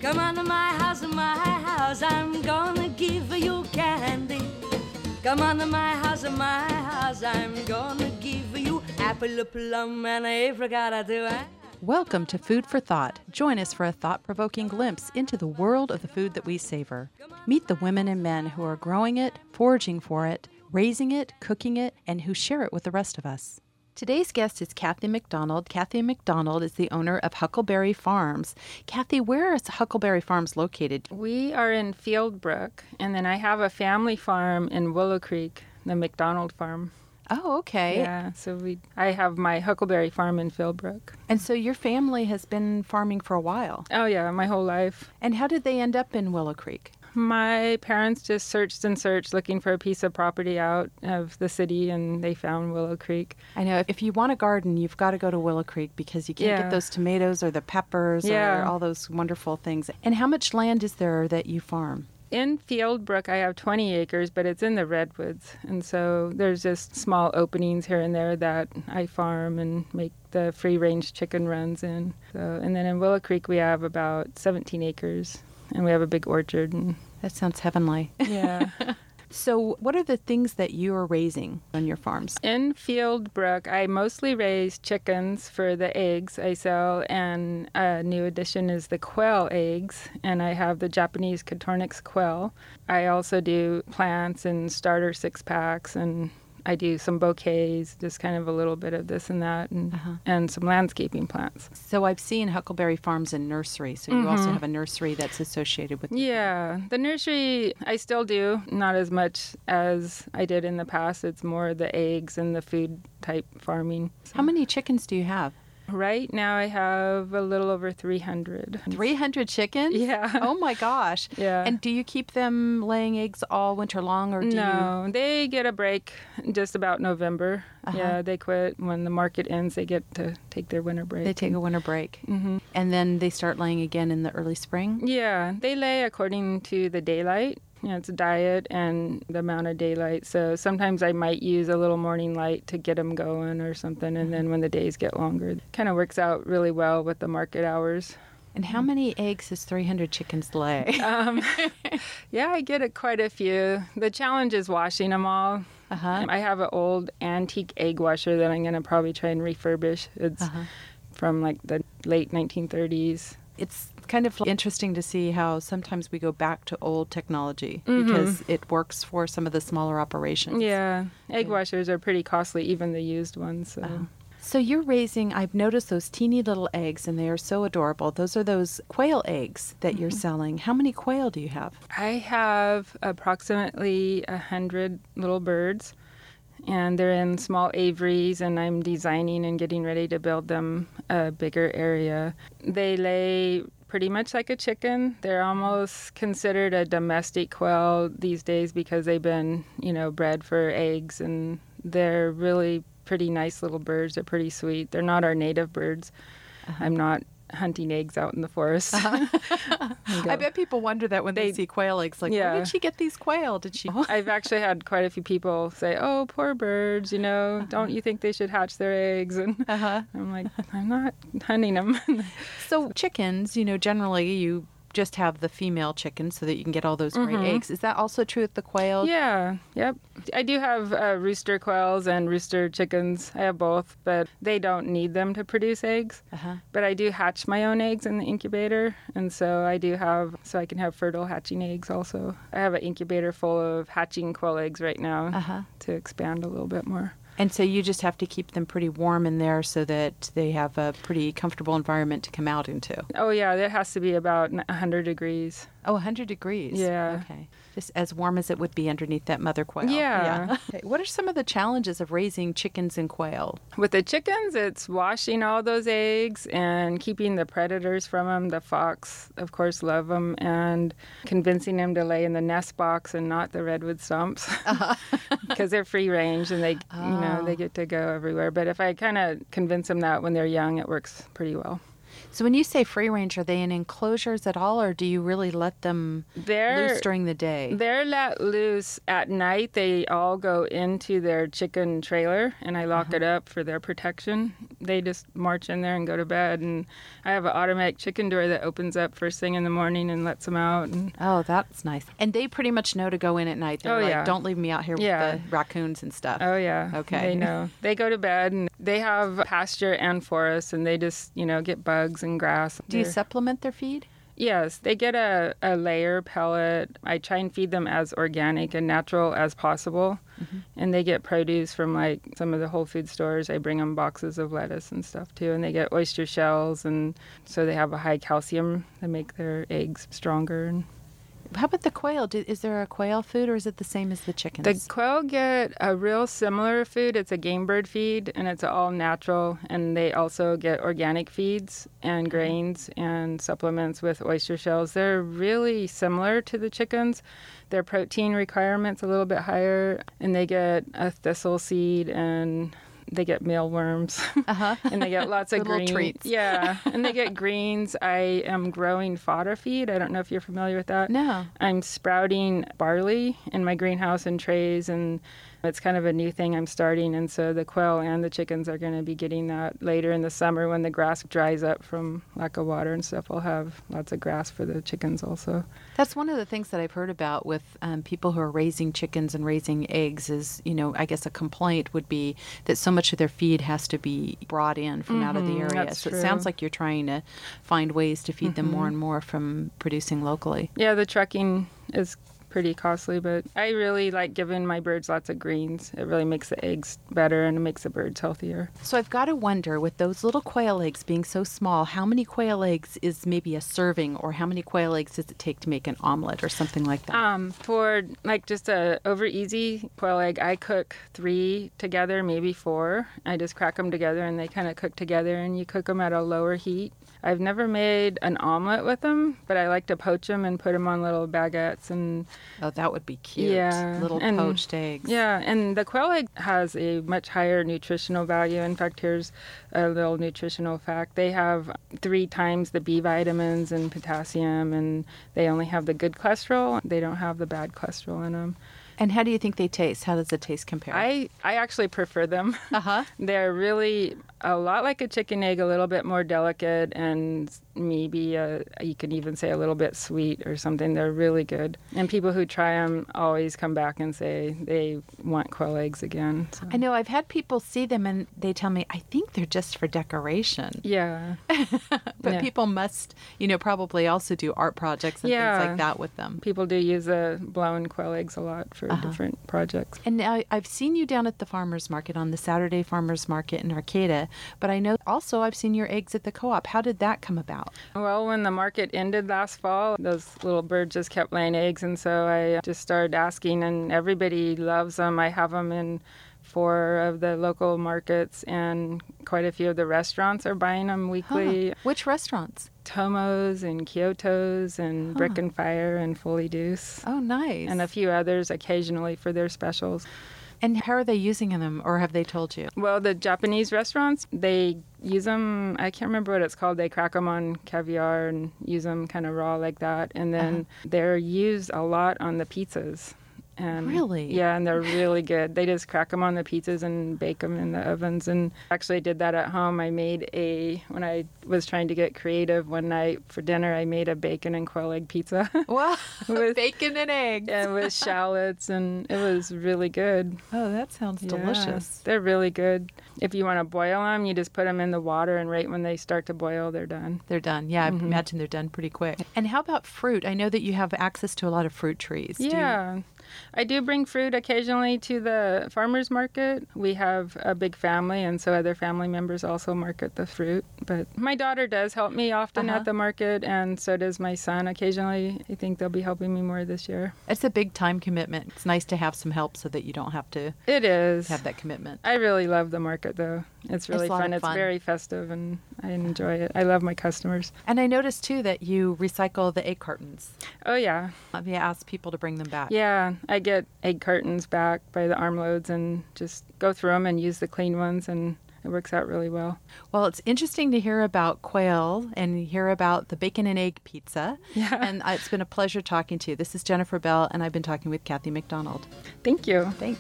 Come on to my house, I'm gonna give you candy. Come on to my house, I'm gonna give you apple, plum, and apricot too. Welcome to Food for Thought. Join us for a thought-provoking glimpse into the world of the food that we savor. Meet the women and men who are growing it, foraging for it, raising it, cooking it, and who share it with the rest of us. Today's guest is Kathy McDonald. Kathy McDonald is the owner of Huckleberry Farms. Kathy, where is Huckleberry Farms located? We are in Fieldbrook, and then I have a family farm in Willow Creek, the McDonald Farm. Oh, okay. Yeah, so I have my Huckleberry Farm in Fieldbrook. And so your family has been farming for a while. Oh, yeah, my whole life. And how did they end up in Willow Creek? My parents just searched and searched looking for a piece of property out of the city, and they found Willow Creek. I know. If you want a garden, you've got to go to Willow Creek because you can't get those tomatoes or the peppers or all those wonderful things. And how much land is there that you farm? In Fieldbrook, I have 20 acres, but it's in the redwoods. And so there's just small openings here and there that I farm and make the free-range chicken runs in. And then in Willow Creek, we have about 17 acres, and we have a big orchard. That sounds heavenly. Yeah. So what are the things that you are raising on your farms? In Fieldbrook, I mostly raise chickens for the eggs I sell, and a new addition is the quail eggs, and I have the Japanese Coturnix quail. I also do plants and starter six-packs, and I do some bouquets, just kind of a little bit of this and that, and some landscaping plants. So I've seen Huckleberry Farms in nursery, so you also have a nursery that's associated with it. Yeah, the nursery I still do, not as much as I did in the past. It's more the eggs and the food type farming. How many chickens do you have? Right now I have a little over 300. 300 chickens? Yeah. Oh my gosh. Yeah. And do you keep them laying eggs all winter long, or do No, they get a break just about November. Yeah, they quit. When the market ends, they get to take their winter break. They take a winter break. Mm-hmm. And then they start laying again in the early spring? Yeah, they lay according to the daylight. It's a diet and the amount of daylight. So sometimes I might use a little morning light to get them going or something. And then when the days get longer, it kind of works out really well with the market hours. And how many eggs does 300 chickens lay? Yeah, I get quite a few. The challenge is washing them all. I have an old antique egg washer that I'm going to probably try and refurbish. It's from like the late 1930s. It's kind of interesting to see how sometimes we go back to old technology because it works for some of the smaller operations. Yeah, egg washers are pretty costly, even the used ones. So you're raising, I've noticed those teeny little eggs, and they are so adorable. Those are those quail eggs that you're selling. How many quail do you have? I have approximately 100 little birds, and they're in small aviaries, and I'm designing and getting ready to build them a bigger area. They lay pretty much like a chicken. They're almost considered a domestic quail these days because they've been, bred for eggs, and they're really pretty nice little birds. They're pretty sweet. They're not our native birds. I'm not hunting eggs out in the forest. I bet people wonder that when they see quail eggs, like, where did she get these quail? Did she? I've actually had quite a few people say, oh, poor birds, don't you think they should hatch their eggs? And I'm like, I'm not hunting them. So chickens, generally you just have the female chicken so that you can get all those great eggs. Is that also true with the quail? Yeah, yep. I do have rooster quails and rooster chickens. I have both, but they don't need them to produce eggs. But I do hatch my own eggs in the incubator, and so I can have fertile hatching eggs also. I have an incubator full of hatching quail eggs right now to expand a little bit more. And so you just have to keep them pretty warm in there so that they have a pretty comfortable environment to come out into. Oh, yeah. It has to be about 100 degrees. Oh, 100 degrees. Yeah. Okay. Just as warm as it would be underneath that mother quail. Yeah. Okay. What are some of the challenges of raising chickens and quail? With the chickens, it's washing all those eggs and keeping the predators from them. The fox, of course, love them, and convincing them to lay in the nest box and not the redwood stumps because they're free range and they get to go everywhere. But if I kind of convince them that when they're young, it works pretty well. So when you say free range, are they in enclosures at all, or do you really let them loose during the day? They're let loose at night. They all go into their chicken trailer, and I lock it up for their protection. They just march in there and go to bed. And I have an automatic chicken door that opens up first thing in the morning and lets them out. And oh, that's nice. And they pretty much know to go in at night. They're like, don't leave me out here with the raccoons and stuff. Oh, yeah. Okay. They know. They go to bed, and they have pasture and forest, and they just, get bugs and grass. Do you supplement their feed? Yes, they get a layer pellet. I try and feed them as organic and natural as possible. And they get produce from like some of the Whole Food stores. I bring them boxes of lettuce and stuff too. And they get oyster shells, and so they have a high calcium to make their eggs stronger. How about the quail? Is there a quail food, or is it the same as the chickens? The quail get a real similar food. It's a game bird feed, and it's all natural. And they also get organic feeds and grains and supplements with oyster shells. They're really similar to the chickens. Their protein requirement's a little bit higher, and they get a thistle seed, and they get mealworms, and they get lots of green treats. Yeah, and they get greens. I am growing fodder feed. I don't know if you're familiar with that. No. I'm sprouting barley in my greenhouse in trays, and it's kind of a new thing I'm starting. And so the quail and the chickens are going to be getting that later in the summer when the grass dries up from lack of water and stuff. We'll have lots of grass for the chickens also. That's one of the things that I've heard about with people who are raising chickens and raising eggs is, I guess a complaint would be that so much of their feed has to be brought in from out of the area. That's so true. It sounds like you're trying to find ways to feed them more and more from producing locally. Yeah, the trucking is pretty costly, but I really like giving my birds lots of greens. It really makes the eggs better, and it makes the birds healthier. So I've got to wonder, with those little quail eggs being so small, how many quail eggs is maybe a serving, or how many quail eggs does it take to make an omelet or something like that? For like just a over easy quail egg, I cook 3 together, maybe 4. I just crack them together, and they kind of cook together, and you cook them at a lower heat. I've never made an omelet with them, but I like to poach them and put them on little baguettes. And oh, that would be cute. Yeah, little poached eggs. Yeah, and the quail egg has a much higher nutritional value. In fact, here's a little nutritional fact. They have 3 times the B vitamins and potassium, and they only have the good cholesterol. They don't have the bad cholesterol in them. And how do you think they taste? How does the taste compare? I actually prefer them. They're really a lot like a chicken egg, a little bit more delicate, and maybe you could even say a little bit sweet or something. They're really good. And people who try them always come back and say they want quail eggs again. So. I know I've had people see them and they tell me, I think they're just for decoration. Yeah. But people must, probably also do art projects and things like that with them. People do use the blown quail eggs a lot for different projects. And now I've seen you down at the farmers market on the Saturday farmers market in Arcata, but I know also I've seen your eggs at the co-op. How did that come about? Well, when the market ended last fall, those little birds just kept laying eggs, and so I just started asking, and everybody loves them. I have them in 4 of the local markets, and quite a few of the restaurants are buying them weekly. Which restaurants? Tomo's and Kyoto's and Brick and Fire and Fully Deuce. Oh, nice. And a few others occasionally for their specials. And how are they using them, or have they told you? Well, the Japanese restaurants, they use them, I can't remember what it's called. They crack them on caviar and use them kind of raw like that. And then they're used a lot on the pizzas. And really? Yeah, and they're really good. They just crack them on the pizzas and bake them in the ovens. And actually I did that at home. I made when I was trying to get creative one night for dinner, I made a bacon and quail egg pizza. Wow, with bacon and eggs. And with shallots, and it was really good. Oh, that sounds delicious. They're really good. If you want to boil them, you just put them in the water, and right when they start to boil, they're done. They're done. Yeah, I imagine they're done pretty quick. And how about fruit? I know that you have access to a lot of fruit trees. Yeah. I do bring fruit occasionally to the farmers market. We have a big family, and so other family members also market the fruit. But my daughter does help me often at the market, and so does my son occasionally. I think they'll be helping me more this year. It's a big time commitment. It's nice to have some help so that you don't have to It is. have that commitment. I really love the market, though. It's really fun. It's very festive, and I enjoy it. I love my customers. And I noticed, too, that you recycle the egg cartons. Oh, yeah. Have you asked people to bring them back? Yeah. I get egg cartons back by the armloads and just go through them and use the clean ones, and it works out really well. Well, it's interesting to hear about quail and hear about the bacon and egg pizza. Yeah. And it's been a pleasure talking to you. This is Jennifer Bell, and I've been talking with Kathy McDonald. Thank you. Thanks.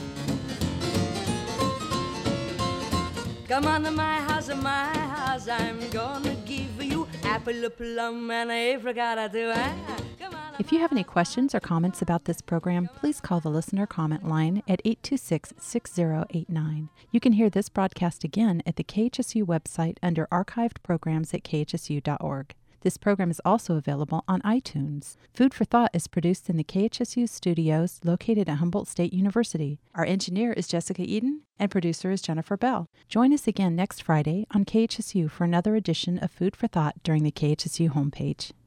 Come on to my house, I'm gonna give you apple, a plum, and a apricot or two. If you have any questions or comments about this program, please call the listener comment line at 826-6089. You can hear this broadcast again at the KHSU website under archived programs at khsu.org. This program is also available on iTunes. Food for Thought is produced in the KHSU studios located at Humboldt State University. Our engineer is Jessica Eden, and producer is Jennifer Bell. Join us again next Friday on KHSU for another edition of Food for Thought during the KHSU homepage.